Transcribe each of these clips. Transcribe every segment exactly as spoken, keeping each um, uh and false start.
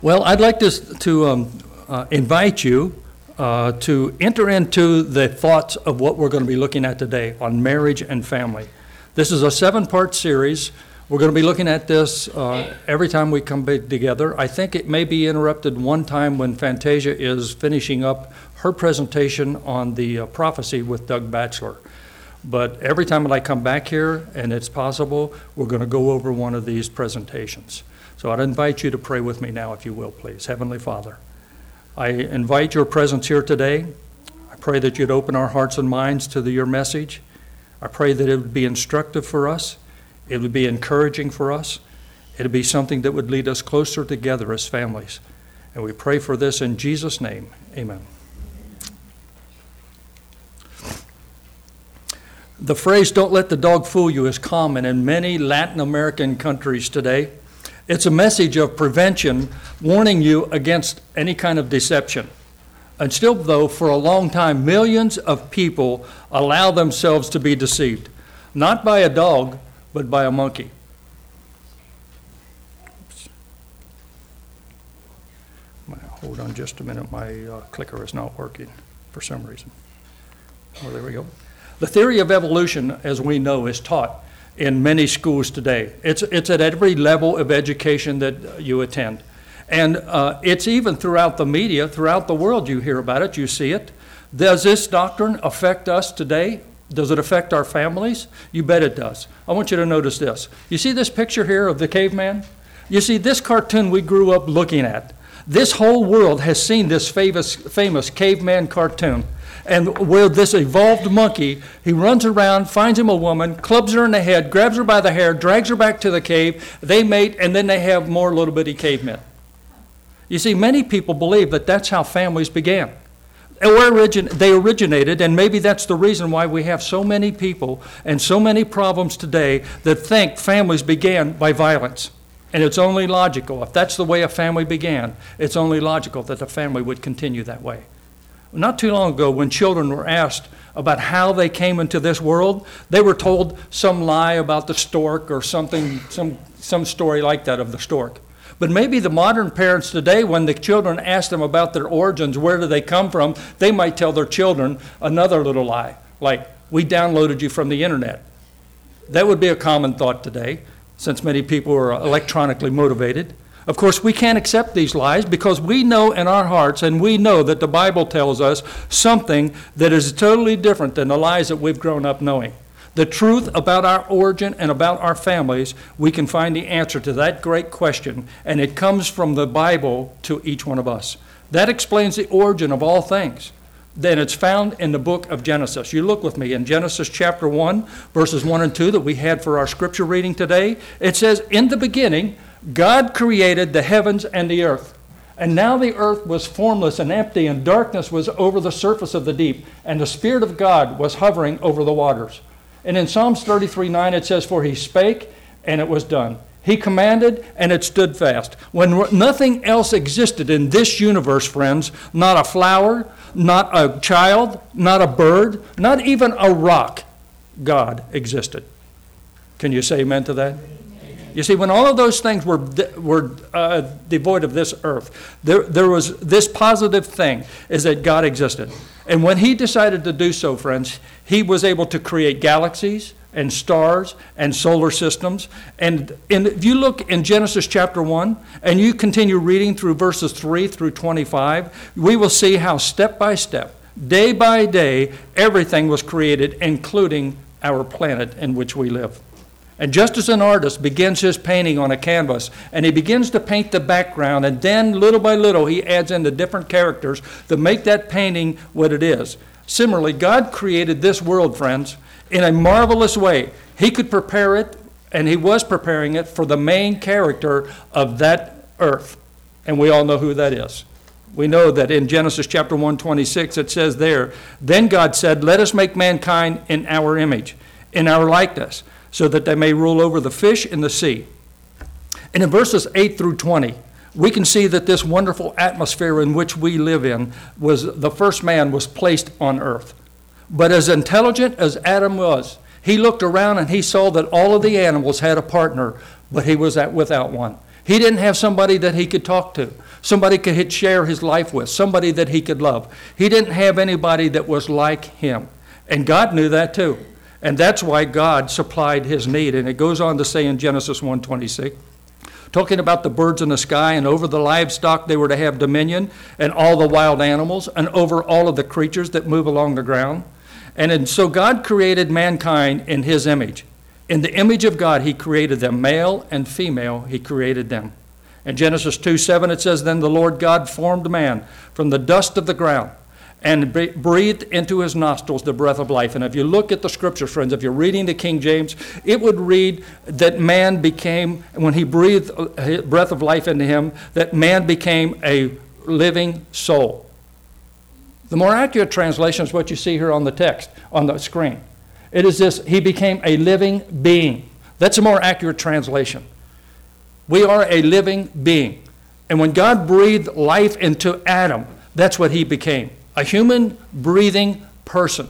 Well, I'd like to, to um, uh, invite you uh, to enter into the thoughts of what we're going to be looking at today on marriage and family. This is a seven-part series. We're going to be looking at this uh, every time we come back together. I think it may be interrupted one time when Fantasia is finishing up her presentation on the uh, prophecy with Doug Batchelor. But every time that I come back here, and it's possible, we're going to go over one of these presentations. So I'd invite you to pray with me now, if you will, please. Heavenly Father, I invite your presence here today. I pray that you'd open our hearts and minds to the, your message. I pray that it would be instructive for us. It would be encouraging for us. It would be something that would lead us closer together as families. And we pray for this in Jesus' name. Amen. The phrase, "don't let the dog fool you," is common in many Latin American countries today. It's a message of prevention, warning you against any kind of deception. And still, though, for a long time, millions of people allow themselves to be deceived, not by a dog, but by a monkey. Hold on just a minute. My uh, clicker is not working for some reason. Oh, there we go. The theory of evolution, as we know, is taught in many schools today. It's, it's at every level of education that you attend. And uh, it's even throughout the media, throughout the world you hear about it, you see it. Does this doctrine affect us today? Does it affect our families? You bet it does. I want you to notice this. You see this picture here of the caveman? You see this cartoon we grew up looking at. This whole world has seen this famous, famous caveman cartoon. And where this evolved monkey, he runs around, finds him a woman, clubs her in the head, grabs her by the hair, drags her back to the cave, they mate, and then they have more little bitty cavemen. You see, many people believe that that's how families began. They originated, and maybe that's the reason why we have so many people and so many problems today that think families began by violence. And it's only logical. If that's the way a family began, it's only logical that the family would continue that way. Not too long ago, when children were asked about how they came into this world, they were told some lie about the stork or something, some, some story like that of the stork. But maybe the modern parents today, when the children ask them about their origins, where do they come from, they might tell their children another little lie, like, "we downloaded you from the internet." That would be a common thought today, since many people are electronically motivated. Of course, we can't accept these lies because we know in our hearts, and we know that the Bible tells us something that is totally different than the lies that we've grown up knowing. The truth about our origin and about our families, we can find the answer to that great question, and it comes from the Bible to each one of us. That explains the origin of all things. Then it's found in the book of Genesis. You look with me in Genesis chapter one, verses one and two that we had for our scripture reading today. It says, "In the beginning, God created the heavens and the earth. And now the earth was formless and empty, and darkness was over the surface of the deep, and the Spirit of God was hovering over the waters." And in Psalms thirty-three nine it says, "For he spake, and it was done. He commanded, and it stood fast." When nothing else existed in this universe, friends, not a flower, not a child, not a bird, not even a rock, God existed. Can you say amen to that? You see, when all of those things were were uh, devoid of this earth, there, there was this positive thing, is that God existed. And when he decided to do so, friends, he was able to create galaxies and stars and solar systems. And in, if you look in Genesis chapter one, and you continue reading through verses three through twenty-five, we will see how step by step, day by day, everything was created, including our planet in which we live. And just as an artist begins his painting on a canvas, and he begins to paint the background, and then little by little he adds in the different characters that make that painting what it is. Similarly, God created this world, friends, in a marvelous way. He could prepare it, and he was preparing it for the main character of that earth. And we all know who that is. We know that in Genesis chapter one twenty-six it says there, "Then God said, let us make mankind in our image, in our likeness, so that they may rule over the fish in the sea." And in verses eight through twenty, we can see that this wonderful atmosphere in which we live in was the first man was placed on earth. But as intelligent as Adam was, he looked around and he saw that all of the animals had a partner, but he was at, without one. He didn't have somebody that he could talk to. somebody could he'd share his life with, somebody that he could love. He didn't have anybody that was like him. And God knew that too. And that's why God supplied his need. And it goes on to say in Genesis one twenty-six, talking about the birds in the sky, and over the livestock they were to have dominion, and all the wild animals, and over all of the creatures that move along the ground. And, and so God created mankind in his image. In the image of God, he created them, male and female, he created them. In Genesis two seven, it says, then the Lord God formed man from the dust of the ground, and breathed into his nostrils the breath of life. And if you look at the scripture, friends, if you're reading the King James, it would read that man became, when he breathed breath of life into him, that man became a living soul. The more accurate translation is what you see here on the text, on the screen. It is this, he became a living being. That's a more accurate translation. We are a living being. And when God breathed life into Adam, that's what he became. A human breathing person.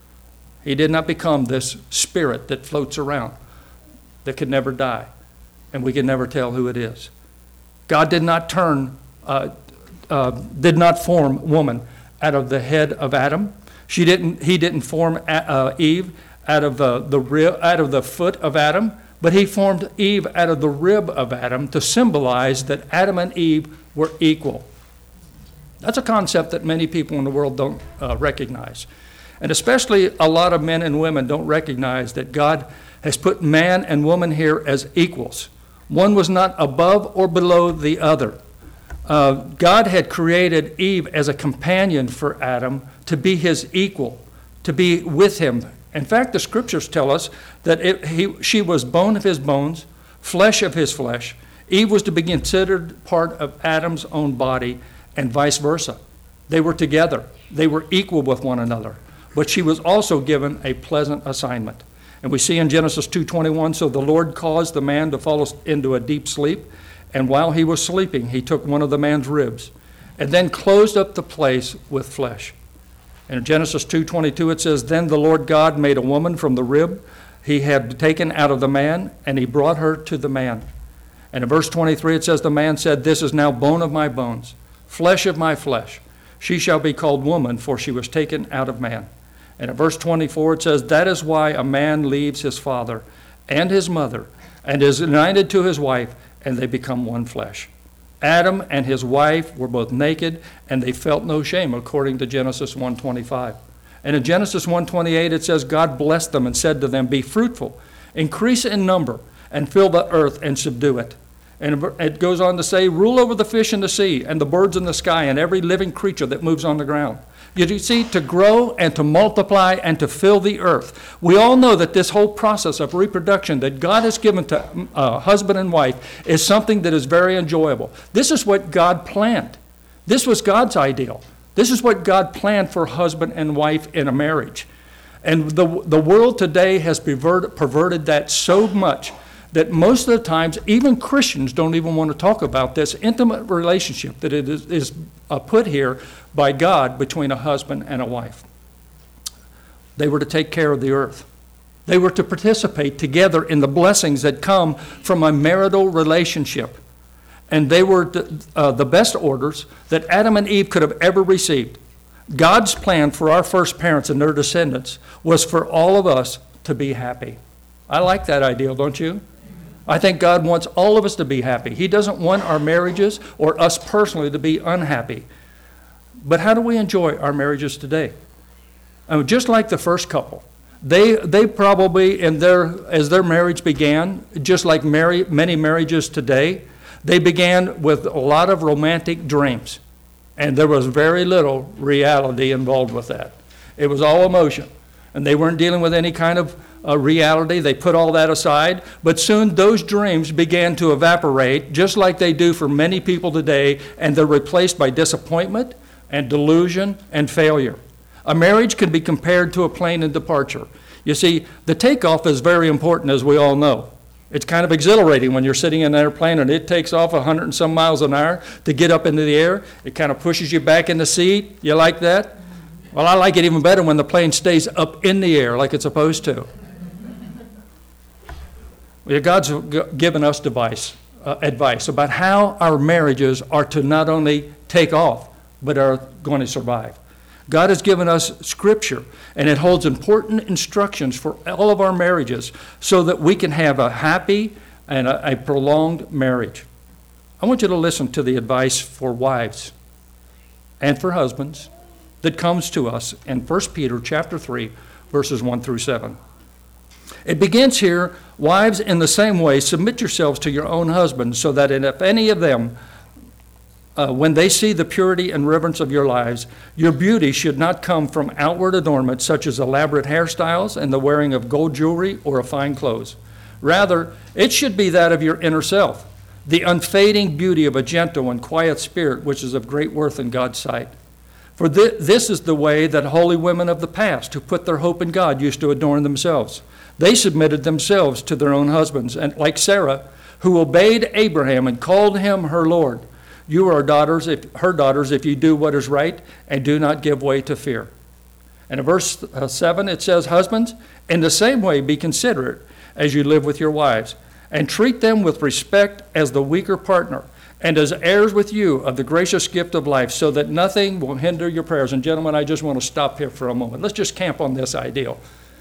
He did not become this spirit that floats around, that could never die, and we can never tell who it is. God did not turn, uh, uh, did not form woman out of the head of Adam. She didn't. He didn't form uh, Eve out of uh, the rib, out of the foot of Adam, but he formed Eve out of the rib of Adam to symbolize that Adam and Eve were equal. That's a concept that many people in the world don't uh, recognize. And especially a lot of men and women don't recognize that God has put man and woman here as equals. One was not above or below the other. Uh, God had created Eve as a companion for Adam to be his equal, to be with him. In fact, the scriptures tell us that it, he, she was bone of his bones, flesh of his flesh. Eve was to be considered part of Adam's own body, and vice versa. They were together. They were equal with one another. But she was also given a pleasant assignment. And we see in Genesis two twenty-one, so the Lord caused the man to fall into a deep sleep, and while he was sleeping, he took one of the man's ribs, and then closed up the place with flesh. And in Genesis two twenty-two, it says, then the Lord God made a woman from the rib he had taken out of the man, and he brought her to the man. And in verse twenty-three, it says, the man said, this is now bone of my bones, flesh of my flesh. She shall be called woman, for she was taken out of man. And in verse twenty-four, it says, that is why a man leaves his father and his mother and is united to his wife, and they become one flesh. Adam and his wife were both naked, and they felt no shame, according to Genesis one twenty-five. And in Genesis one twenty-eight, it says, God blessed them and said to them, be fruitful, increase in number, and fill the earth and subdue it. And it goes on to say, rule over the fish in the sea and the birds in the sky and every living creature that moves on the ground. You see, to grow and to multiply and to fill the earth. We all know that this whole process of reproduction that God has given to uh, husband and wife is something that is very enjoyable. This is what God planned. This was God's ideal. This is what God planned for husband and wife in a marriage. And the, the world today has perverted, perverted that so much that most of the times, even Christians don't even want to talk about this intimate relationship that it is, is uh, put here by God between a husband and a wife. They were to take care of the earth. They were to participate together in the blessings that come from a marital relationship. And they were to, uh, the best orders that Adam and Eve could have ever received. God's plan for our first parents and their descendants was for all of us to be happy. I like that ideal, don't you? I think God wants all of us to be happy. He doesn't want our marriages or us personally to be unhappy. But how do we enjoy our marriages today? I mean, just like the first couple, they they probably, in their as their marriage began, just like marry, many marriages today, they began with a lot of romantic dreams. And there was very little reality involved with that. It was all emotion. And they weren't dealing with any kind of uh, reality. They put all that aside. But soon those dreams began to evaporate, just like they do for many people today, and they're replaced by disappointment and delusion and failure. A marriage can be compared to a plane in departure. You see, the takeoff is very important, as we all know. It's kind of exhilarating when you're sitting in an airplane and it takes off a hundred and some miles an hour to get up into the air. It kind of pushes you back in the seat. You like that? Well, I like it even better when the plane stays up in the air like it's supposed to. Well, God's given us device, uh, advice about how our marriages are to not only take off, but are going to survive. God has given us Scripture, and it holds important instructions for all of our marriages so that we can have a happy and a, a prolonged marriage. I want you to listen to the advice for wives and for husbands that comes to us in First Peter chapter three, verses one through seven. It begins here, wives, in the same way, submit yourselves to your own husbands, so that if any of them, uh, when they see the purity and reverence of your lives, your beauty should not come from outward adornment, such as elaborate hairstyles and the wearing of gold jewelry or of fine clothes. Rather, it should be that of your inner self, the unfading beauty of a gentle and quiet spirit, which is of great worth in God's sight. For th- this is the way that holy women of the past, who put their hope in God, used to adorn themselves. They submitted themselves to their own husbands, and like Sarah, who obeyed Abraham and called him her Lord. You are daughters, if, her daughters, if you do what is right and do not give way to fear. And in verse uh, seven, it says, husbands, in the same way be considerate as you live with your wives, and treat them with respect as the weaker partner, and as heirs with you of the gracious gift of life, so that nothing will hinder your prayers. And gentlemen, I just want to stop here for a moment. Let's just camp on this ideal.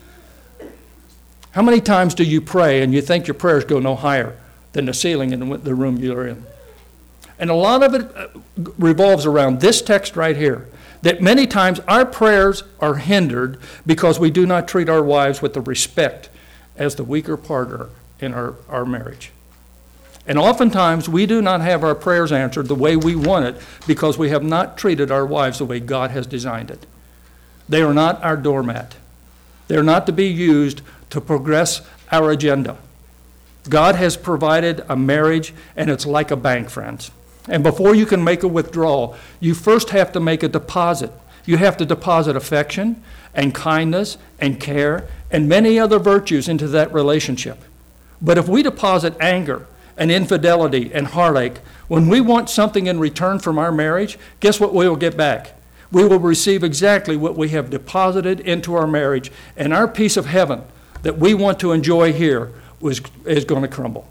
How many times do you pray and you think your prayers go no higher than the ceiling in the room you're in? And a lot of it revolves around this text right here, that many times our prayers are hindered because we do not treat our wives with the respect as the weaker partner in our, our marriage. And oftentimes we do not have our prayers answered the way we want it because we have not treated our wives the way God has designed it. They are not our doormat. They are not to be used to progress our agenda. God has provided a marriage, and it's like a bank, friends. And before you can make a withdrawal, you first have to make a deposit. You have to deposit affection and kindness and care and many other virtues into that relationship. But if we deposit anger and infidelity and heartache, when we want something in return from our marriage, guess what we will get back? We will receive exactly what we have deposited into our marriage, and our piece of heaven that we want to enjoy here was, is going to crumble.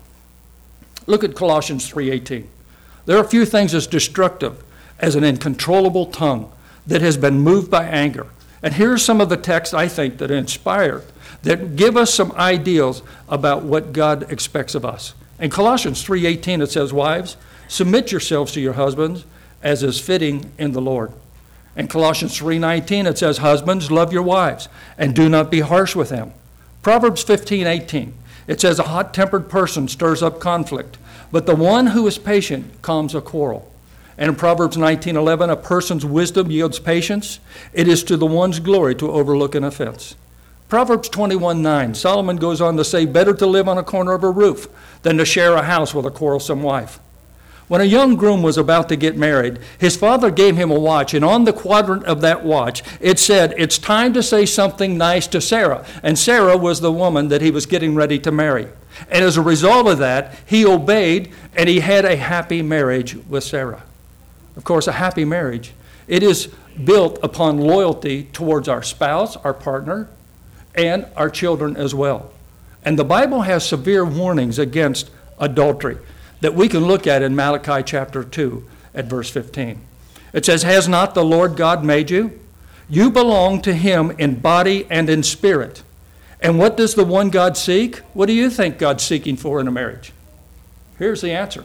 Look at Colossians three eighteen. There are few things as destructive as an uncontrollable tongue that has been moved by anger. And here are some of the texts I think that are inspired, that give us some ideals about what God expects of us. In Colossians three eighteen it says, wives, submit yourselves to your husbands as is fitting in the Lord. In Colossians three nineteen it says, husbands, love your wives and do not be harsh with them. Proverbs fifteen eighteen, it says, a hot-tempered person stirs up conflict, but the one who is patient calms a quarrel. And in Proverbs nineteen eleven, a person's wisdom yields patience. It is to the one's glory to overlook an offense. Proverbs twenty-one nine, Solomon goes on to say, better to live on a corner of a roof than to share a house with a quarrelsome wife. When a young groom was about to get married, his father gave him a watch, and on the quadrant of that watch, it said, it's time to say something nice to Sarah. And Sarah was the woman that he was getting ready to marry. And as a result of that, he obeyed, and he had a happy marriage with Sarah. Of course, a happy marriage, it is built upon loyalty towards our spouse, our partner, and our children as well. And the Bible has severe warnings against adultery that we can look at in Malachi chapter two at verse fifteen. It says, has not the Lord God made you? You belong to him in body and in spirit. And what does the one God seek? What do you think God's seeking for in a marriage? Here's the answer.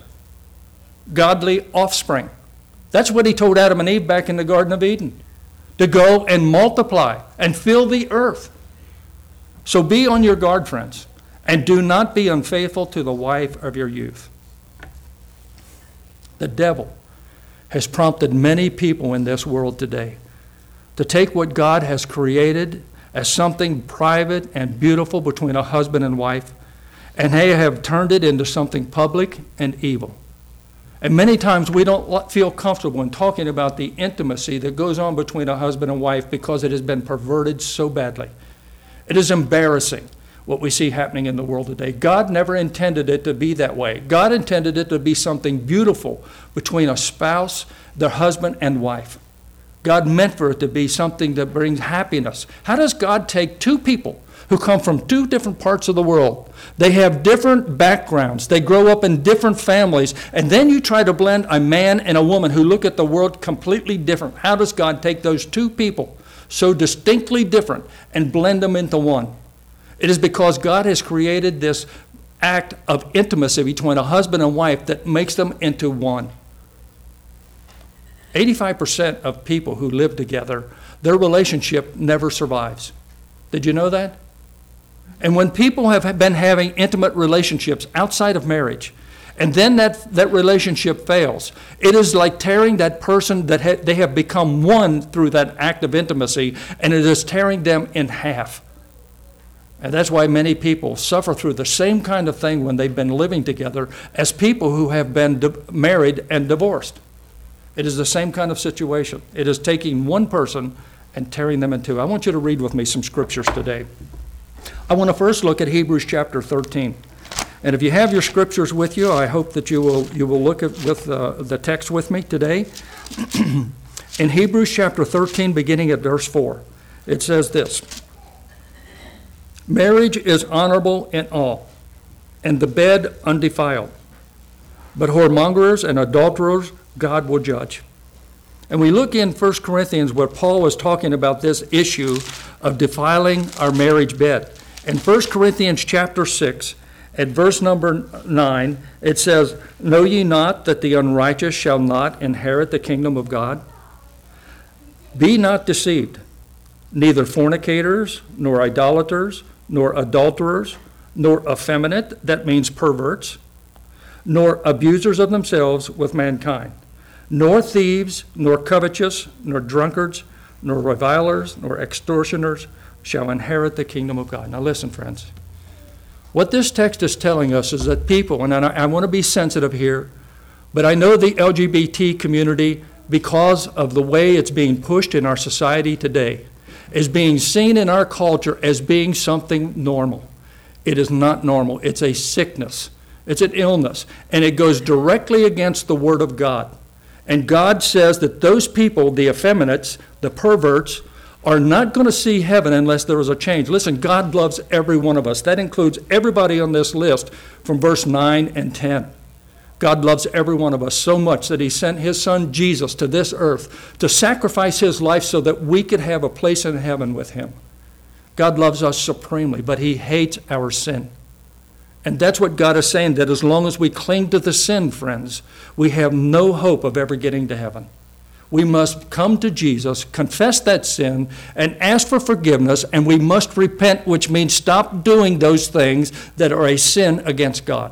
Godly offspring. That's what he told Adam and Eve back in the Garden of Eden. To go and multiply and fill the earth. So be on your guard, friends, and do not be unfaithful to the wife of your youth. The devil has prompted many people in this world today to take what God has created as something private and beautiful between a husband and wife, and they have turned it into something public and evil. And many times we don't feel comfortable in talking about the intimacy that goes on between a husband and wife because it has been perverted so badly. It is embarrassing what we see happening in the world today. God never intended it to be that way. God intended it to be something beautiful between a spouse, their husband and wife. God meant for it to be something that brings happiness. How does God take two people who come from two different parts of the world? They have different backgrounds. They grow up in different families. And then you try to blend a man and a woman who look at the world completely different. How does God take those two people so distinctly different and blend them into one? It is because God has created this act of intimacy between a husband and wife that makes them into one. eighty-five percent of people who live together, their relationship never survives. Did you know that? And when people have been having intimate relationships outside of marriage, and then that, that relationship fails, it is like tearing that person that ha- they have become one through that act of intimacy, and it is tearing them in half. And that's why many people suffer through the same kind of thing when they've been living together as people who have been di- married and divorced. It is the same kind of situation. It is taking one person and tearing them in two. I want you to read with me some scriptures today. I want to first look at Hebrews chapter thirteen. And if you have your scriptures with you, I hope that you will you will look at with uh, the text with me today. In Hebrews chapter thirteen, beginning at verse four, it says this: "Marriage is honorable in all, and the bed undefiled. But whoremongers and adulterers God will judge." And we look in First Corinthians where Paul was talking about this issue of defiling our marriage bed. In First Corinthians chapter six, at verse number nine, it says, "Know ye not that the unrighteous shall not inherit the kingdom of God? Be not deceived, neither fornicators, nor idolaters, nor adulterers, nor effeminate," that means perverts, "nor abusers of themselves with mankind, nor thieves, nor covetous, nor drunkards, nor revilers, nor extortioners shall inherit the kingdom of God." Now listen, friends. What this text is telling us is that people, and I, I want to be sensitive here, but I know the L G B T community, because of the way it's being pushed in our society today, is being seen in our culture as being something normal. It is not normal. It's a sickness. It's an illness. And it goes directly against the Word of God. And God says that those people, the effeminates, the perverts, are not going to see heaven unless there is a change. Listen, God loves every one of us. That includes everybody on this list from verse nine and ten. God loves every one of us so much that he sent his son Jesus to this earth to sacrifice his life so that we could have a place in heaven with him. God loves us supremely, but he hates our sin. And that's what God is saying, that as long as we cling to the sin, friends, we have no hope of ever getting to heaven. We must come to Jesus, confess that sin, and ask for forgiveness, and we must repent, which means stop doing those things that are a sin against God.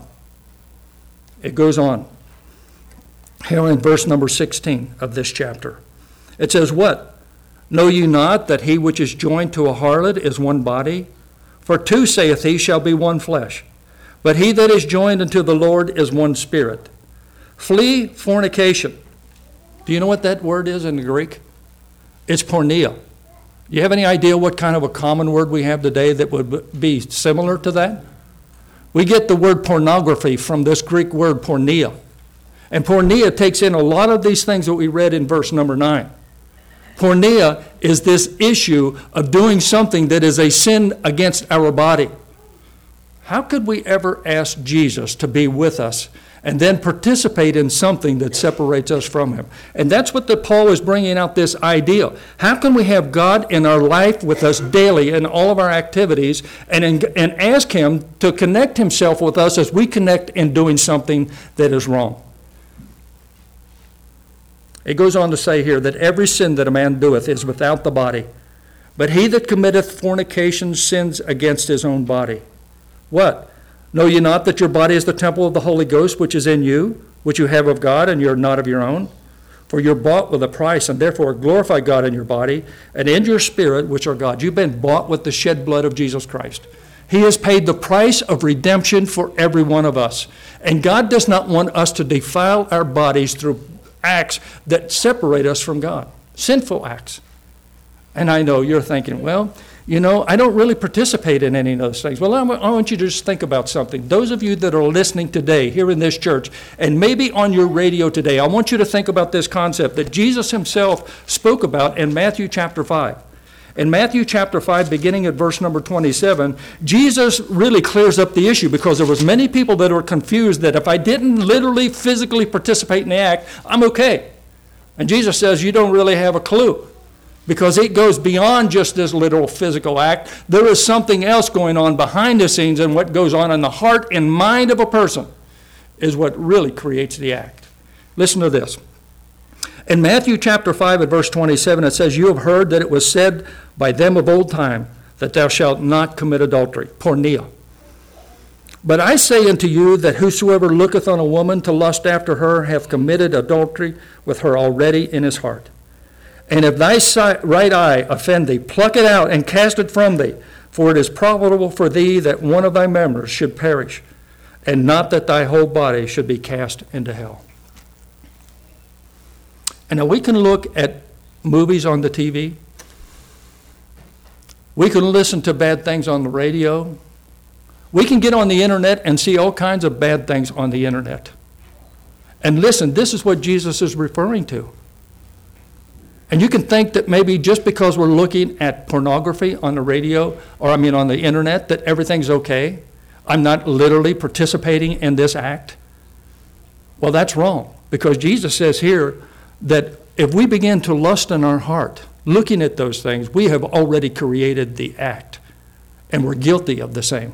It goes on. Here in verse number sixteen of this chapter. It says, "What? Know ye not that he which is joined to a harlot is one body? For two, saith he, shall be one flesh. But he that is joined unto the Lord is one spirit. Flee fornication." Do you know what that word is in the Greek? It's porneia. Do you have any idea what kind of a common word we have today that would be similar to that? We get the word pornography from this Greek word porneia. And porneia takes in a lot of these things that we read in verse number nine. Porneia is this issue of doing something that is a sin against our body. How could we ever ask Jesus to be with us and then participate in something that separates us from him? And that's what the Paul is bringing out, this idea. How can we have God in our life with us daily in all of our activities and, in, and ask him to connect himself with us as we connect in doing something that is wrong? It goes on to say here that every sin that a man doeth is without the body, but he that committeth fornication sins against his own body. What? Know ye not that your body is the temple of the Holy Ghost, which is in you, which you have of God, and you are not of your own? For you're bought with a price, and therefore glorify God in your body and in your spirit, which are God. You've been bought with the shed blood of Jesus Christ. He has paid the price of redemption for every one of us. And God does not want us to defile our bodies through acts that separate us from God, sinful acts. And I know you're thinking, well, You know, I don't really participate in any of those things. Well, I want you to just think about something. Those of you that are listening today here in this church, and maybe on your radio today, I want you to think about this concept that Jesus himself spoke about in Matthew chapter five. In Matthew chapter five, beginning at verse number twenty-seven, Jesus really clears up the issue because there was many people that were confused that if I didn't literally, physically participate in the act, I'm okay. And Jesus says, you don't really have a clue. Because it goes beyond just this literal physical act. There is something else going on behind the scenes, and what goes on in the heart and mind of a person is what really creates the act. Listen to this. In Matthew chapter five at verse twenty-seven, it says, you have heard that it was said by them of old time that thou shalt not commit adultery, porneia. But I say unto you that whosoever looketh on a woman to lust after her hath committed adultery with her already in his heart. And if thy right eye offend thee, pluck it out and cast it from thee, for it is profitable for thee that one of thy members should perish, and not that thy whole body should be cast into hell. And now we can look at movies on the T V. We can listen to bad things on the radio. We can get on the internet and see all kinds of bad things on the internet. And listen, this is what Jesus is referring to. And you can think that maybe just because we're looking at pornography on the radio, or I mean on the internet, that everything's okay. I'm not literally participating in this act. Well, that's wrong, because Jesus says here that if we begin to lust in our heart, looking at those things, we have already created the act, and we're guilty of the same.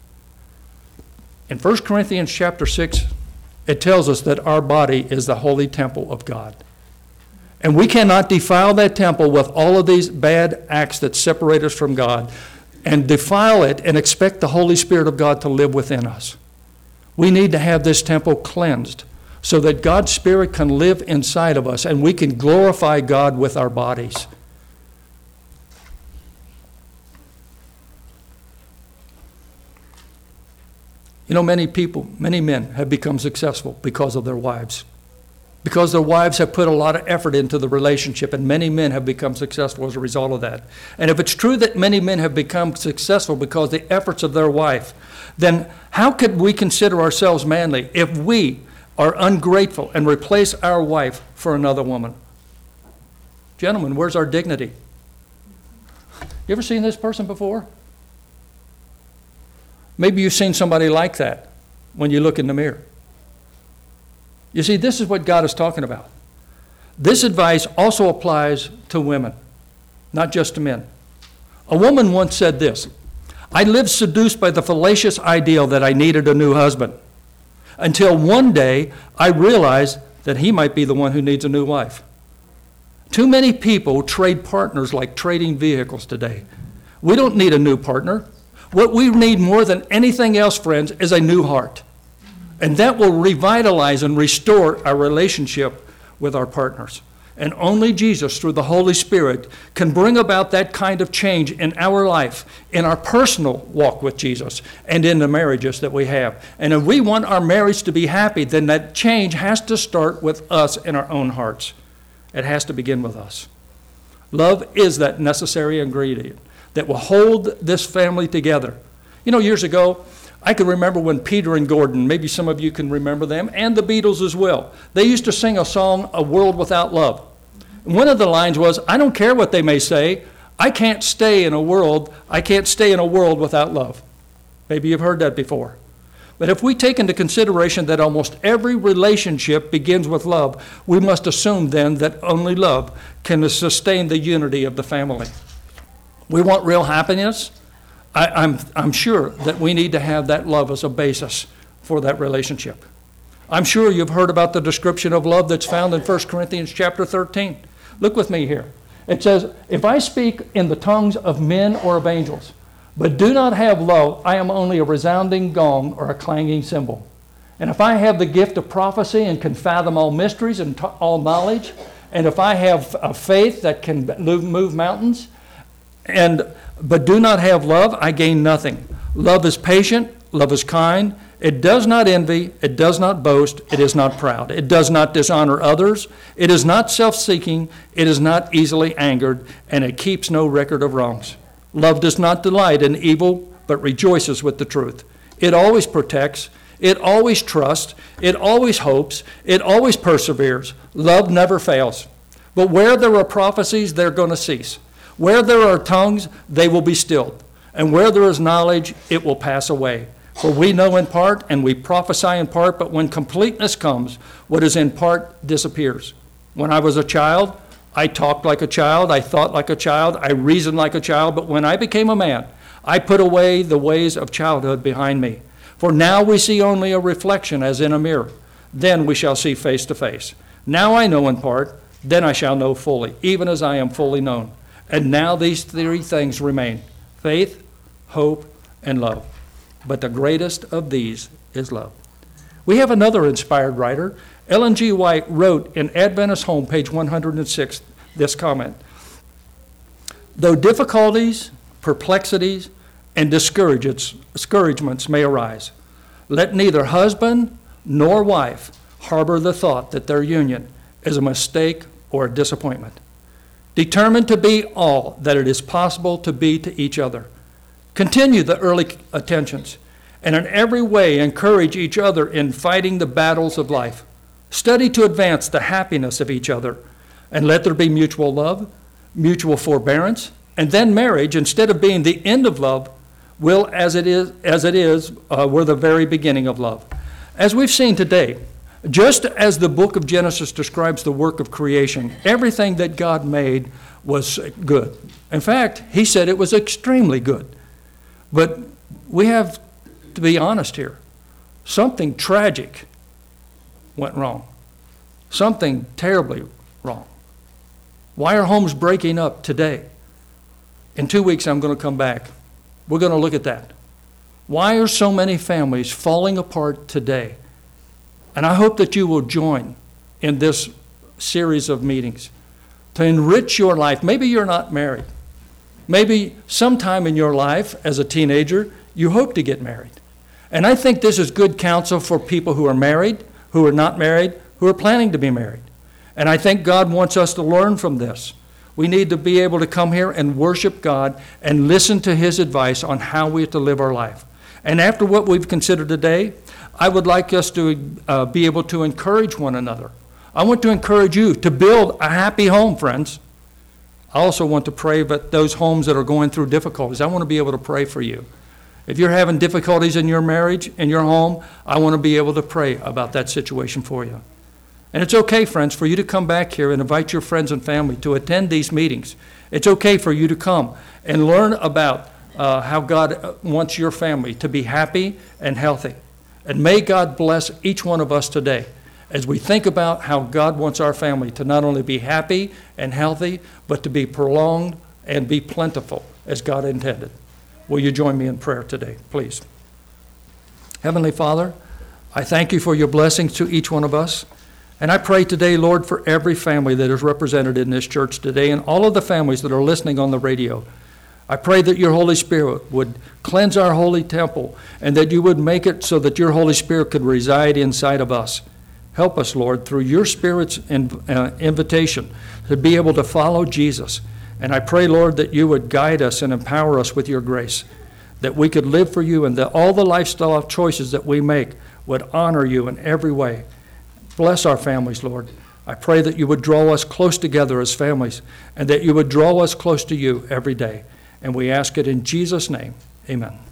In First Corinthians chapter six, it tells us that our body is the holy temple of God. And we cannot defile that temple with all of these bad acts that separate us from God and defile it and expect the Holy Spirit of God to live within us. We need to have this temple cleansed so that God's Spirit can live inside of us and we can glorify God with our bodies. You know, many people, many men have become successful because of their wives. Because their wives have put a lot of effort into the relationship, and many men have become successful as a result of that. And if it's true that many men have become successful because of the efforts of their wife, then how could we consider ourselves manly if we are ungrateful and replace our wife for another woman? Gentlemen, where's our dignity? You ever seen this person before? Maybe you've seen somebody like that when you look in the mirror. You see, this is what God is talking about. This advice also applies to women, not just to men. A woman once said this, I lived seduced by the fallacious ideal that I needed a new husband, until one day I realized that he might be the one who needs a new wife. Too many people trade partners like trading vehicles today. We don't need a new partner. What we need more than anything else, friends, is a new heart. And that will revitalize and restore our relationship with our partners. And only Jesus, through the Holy Spirit, can bring about that kind of change in our life, in our personal walk with Jesus, and in the marriages that we have. And if we want our marriage to be happy, then that change has to start with us in our own hearts. It has to begin with us. Love is that necessary ingredient that will hold this family together. You know, years ago, I can remember when Peter and Gordon, maybe some of you can remember them, and the Beatles as well. They used to sing a song, A World Without Love. And one of the lines was, I don't care what they may say, I can't stay in a world, I can't stay in a world without love. Maybe you've heard that before. But if we take into consideration that almost every relationship begins with love, we must assume then that only love can sustain the unity of the family. We want real happiness. I, I'm, I'm sure that we need to have that love as a basis for that relationship. I'm sure you've heard about the description of love that's found in First Corinthians chapter thirteen. Look with me here. It says, if I speak in the tongues of men or of angels, but do not have love, I am only a resounding gong or a clanging cymbal. And if I have the gift of prophecy and can fathom all mysteries and t- all knowledge, and if I have a faith that can move mountains, and but do not have love, I gain nothing. Love is patient, love is kind, it does not envy, it does not boast, it is not proud, it does not dishonor others, it is not self-seeking, it is not easily angered, and it keeps no record of wrongs. Love does not delight in evil, but rejoices with the truth. It always protects. It always trusts. It always hopes. It always perseveres. Love never fails. But where there are prophecies, they're going to cease. Where there are tongues, they will be stilled. And where there is knowledge, it will pass away. For we know in part, and we prophesy in part, but when completeness comes, what is in part disappears. When I was a child, I talked like a child, I thought like a child, I reasoned like a child, but when I became a man, I put away the ways of childhood behind me. For now we see only a reflection as in a mirror. Then we shall see face to face. Now I know in part, then I shall know fully, even as I am fully known. And now these three things remain: faith, hope, and love. But the greatest of these is love. We have another inspired writer. Ellen G. White wrote in Adventist Home, page one hundred six, this comment: though difficulties, perplexities, and discouragements may arise, let neither husband nor wife harbor the thought that their union is a mistake or a disappointment. Determined to be all that it is possible to be to each other. Continue the early attentions, and in every way encourage each other in fighting the battles of life. Study to advance the happiness of each other, and let there be mutual love, mutual forbearance, and then marriage, instead of being the end of love, will, as it is, as it is, uh, were the very beginning of love. As we've seen today, just as the book of Genesis describes the work of creation, everything that God made was good. In fact, he said it was extremely good. But we have to be honest here. Something tragic went wrong. Something terribly wrong. Why are homes breaking up today? In two weeks, I'm going to come back. We're going to look at that. Why are so many families falling apart today? And I hope that you will join in this series of meetings to enrich your life. Maybe you're not married. Maybe sometime in your life as a teenager, you hope to get married. And I think this is good counsel for people who are married, who are not married, who are planning to be married. And I think God wants us to learn from this. We need to be able to come here and worship God and listen to his advice on how we have to live our life. And after what we've considered today, I would like us to uh, be able to encourage one another. I want to encourage you to build a happy home, friends. I also want to pray about those homes that are going through difficulties. I want to be able to pray for you. If you're having difficulties in your marriage, in your home, I want to be able to pray about that situation for you. And it's okay, friends, for you to come back here and invite your friends and family to attend these meetings. It's okay for you to come and learn about uh, how God wants your family to be happy and healthy. And may God bless each one of us today as we think about how God wants our family to not only be happy and healthy, but to be prolonged and be plentiful as God intended. Will you join me in prayer today, please? Heavenly Father, I thank you for your blessings to each one of us. And I pray today, Lord, for every family that is represented in this church today and all of the families that are listening on the radio. I pray that your Holy Spirit would cleanse our holy temple and that you would make it so that your Holy Spirit could reside inside of us. Help us, Lord, through your Spirit's in, uh, invitation to be able to follow Jesus. And I pray, Lord, that you would guide us and empower us with your grace, that we could live for you and that all the lifestyle choices that we make would honor you in every way. Bless our families, Lord. I pray that you would draw us close together as families and that you would draw us close to you every day. And we ask it in Jesus' name. Amen.